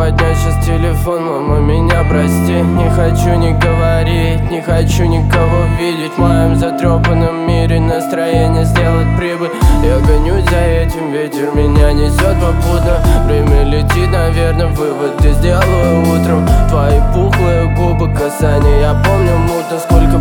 поднять сейчас телефон, мама, меня прости. Не хочу ни говорить, не хочу никого видеть. В моем затрепанном мире настроение сделать прибыль. Я гонюсь за этим, ветер меня несет попутно. Время летит, наверное, выводы сделаю утром. Твои пухлые губы, касания, я помню мутно. Сколько